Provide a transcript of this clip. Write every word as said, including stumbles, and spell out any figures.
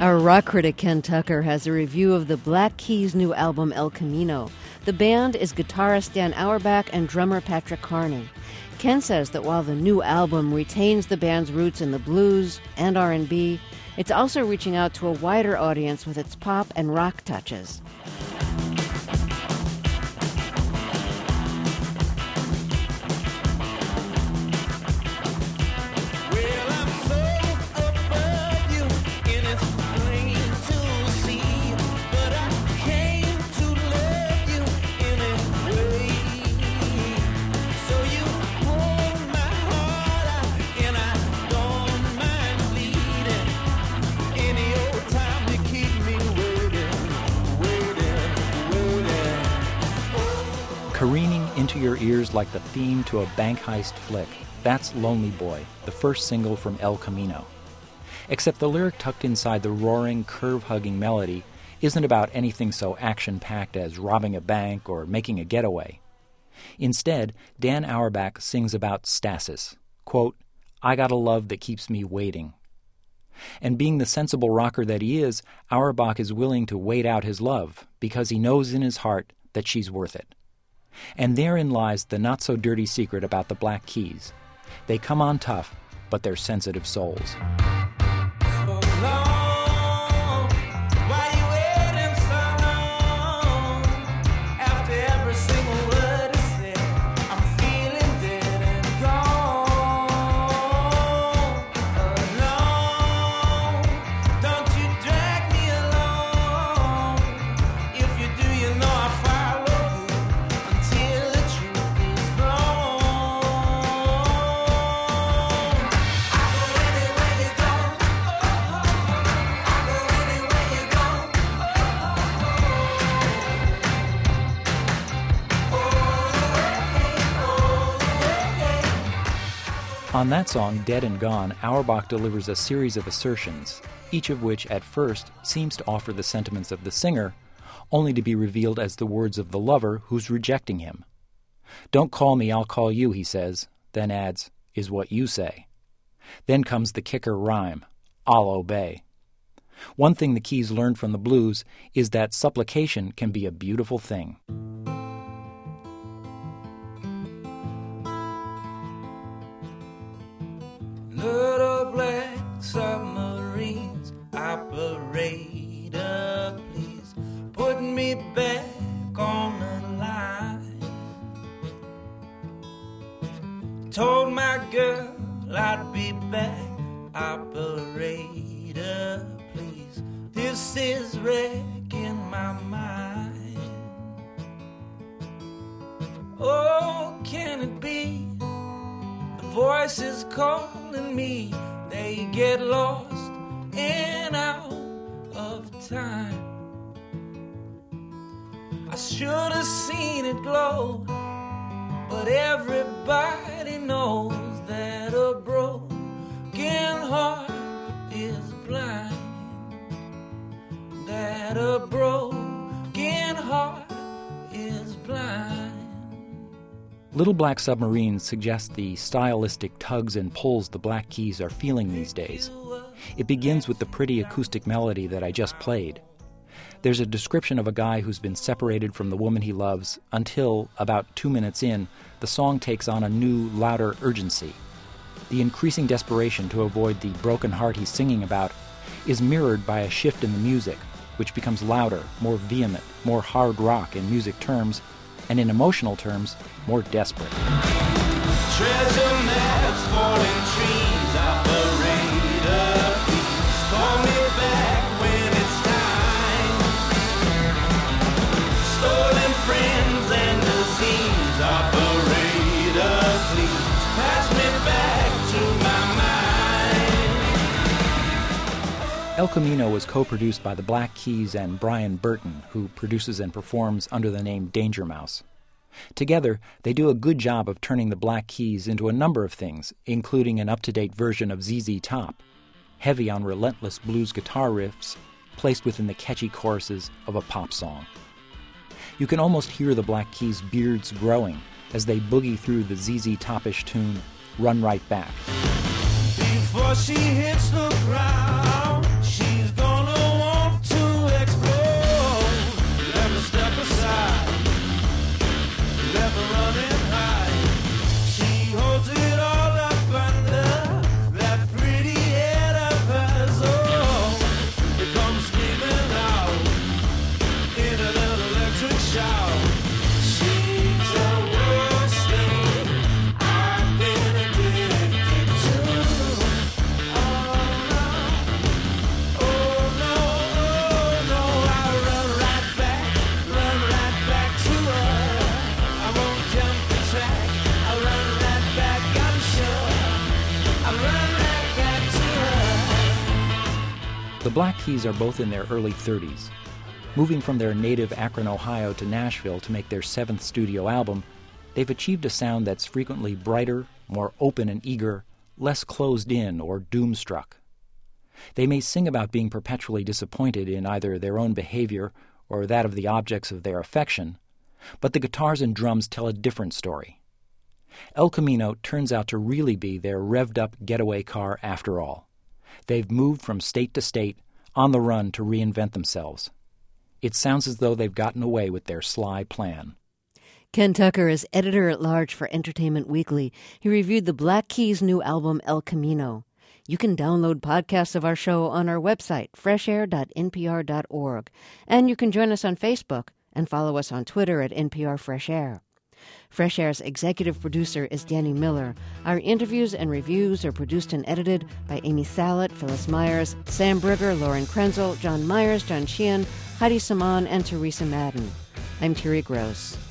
Our rock critic Ken Tucker has a review of the Black Keys' new album El Camino. The band is guitarist Dan Auerbach and drummer Patrick Carney. Ken says that while the new album retains the band's roots in the blues and R and B, it's also reaching out to a wider audience with its pop and rock touches. Careening into your ears like the theme to a bank heist flick. That's Lonely Boy, the first single from El Camino. Except the lyric tucked inside the roaring, curve-hugging melody isn't about anything so action-packed as robbing a bank or making a getaway. Instead, Dan Auerbach sings about stasis. Quote, "I got a love that keeps me waiting." And being the sensible rocker that he is, Auerbach is willing to wait out his love because he knows in his heart that she's worth it. And therein lies the not-so-dirty secret about the Black Keys. They come on tough, but they're sensitive souls. On that song, Dead and Gone, Auerbach delivers a series of assertions, each of which at first seems to offer the sentiments of the singer, only to be revealed as the words of the lover who's rejecting him. "Don't call me, I'll call you," he says, then adds, "is what you say." Then comes the kicker rhyme, "I'll obey." One thing the Keys learned from the blues is that supplication can be a beautiful thing. Little black submarines, operator, please put me back on the line. Told my girl I'd be back, operator, please. This is wrecking my mind. Oh, can it be? Voices calling me, they get lost and out of time. I should have seen it glow, but everybody knows that a broken heart is blind. That a broken heart is blind. Little Black Submarines suggest the stylistic tugs and pulls the Black Keys are feeling these days. It begins with the pretty acoustic melody that I just played. There's a description of a guy who's been separated from the woman he loves until, about two minutes in, the song takes on a new, louder urgency. The increasing desperation to avoid the broken heart he's singing about is mirrored by a shift in the music, which becomes louder, more vehement, more hard rock in music terms, and in emotional terms, more desperate. Treasure maps, falling trees, operator, please call me back when it's time. Stolen friends and disease, operator, please pass me back to my mind. El Camino was co-produced by the Black Keys and Brian Burton, who produces and performs under the name Danger Mouse. Together, they do a good job of turning the Black Keys into a number of things, including an up-to-date version of Z Z Top, heavy on relentless blues guitar riffs, placed within the catchy choruses of a pop song. You can almost hear the Black Keys' beards growing as they boogie through the Z Z Top-ish tune, Run Right Back. Before she hits the ground, she's gonna Black Keys are both in their early thirties. Moving from their native Akron, Ohio to Nashville to make their seventh studio album, they've achieved a sound that's frequently brighter, more open and eager, less closed in or doom-struck. They may sing about being perpetually disappointed in either their own behavior or that of the objects of their affection, but the guitars and drums tell a different story. El Camino turns out to really be their revved-up getaway car after all. They've moved from state to state, on the run to reinvent themselves. It sounds as though they've gotten away with their sly plan. Ken Tucker is editor-at-large for Entertainment Weekly. He reviewed the Black Keys' new album, El Camino. You can download podcasts of our show on our website, fresh air dot n p r dot org. And you can join us on Facebook and follow us on Twitter at N P R Fresh Air. Fresh Air's executive producer is Danny Miller. Our interviews and reviews are produced and edited by Amy Salet, Phyllis Myers, Sam Brigger, Lauren Krenzel, John Myers, John Sheehan, Heidi Saman, and Teresa Madden. I'm Terry Gross.